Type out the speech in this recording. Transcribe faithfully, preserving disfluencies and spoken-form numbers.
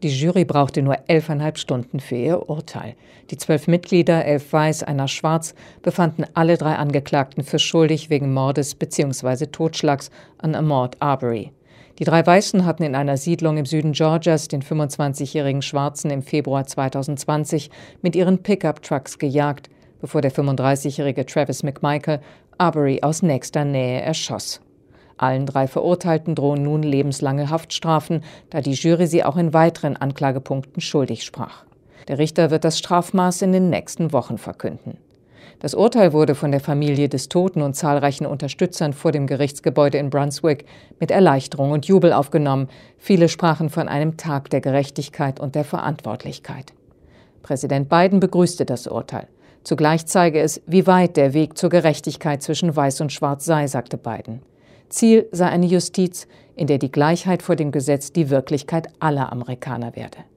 Die Jury brauchte nur elfeinhalb Stunden für ihr Urteil. Die zwölf Mitglieder, elf weiß, einer schwarz, befanden alle drei Angeklagten für schuldig wegen Mordes bzw. Totschlags an Ahmaud Arbery. Die drei Weißen hatten in einer Siedlung im Süden Georgias den fünfundzwanzigjährigen Schwarzen im Februar zweitausendzwanzig mit ihren Pickup-Trucks gejagt, bevor der fünfunddreißigjährige Travis McMichael Arbery aus nächster Nähe erschoss. Allen drei Verurteilten drohen nun lebenslange Haftstrafen, da die Jury sie auch in weiteren Anklagepunkten schuldig sprach. Der Richter wird das Strafmaß in den nächsten Wochen verkünden. Das Urteil wurde von der Familie des Toten und zahlreichen Unterstützern vor dem Gerichtsgebäude in Brunswick mit Erleichterung und Jubel aufgenommen. Viele sprachen von einem Tag der Gerechtigkeit und der Verantwortlichkeit. Präsident Biden begrüßte das Urteil. Zugleich zeige es, wie weit der Weg zur Gerechtigkeit zwischen Weiß und Schwarz sei, sagte Biden. Ziel sei eine Justiz, in der die Gleichheit vor dem Gesetz die Wirklichkeit aller Amerikaner werde.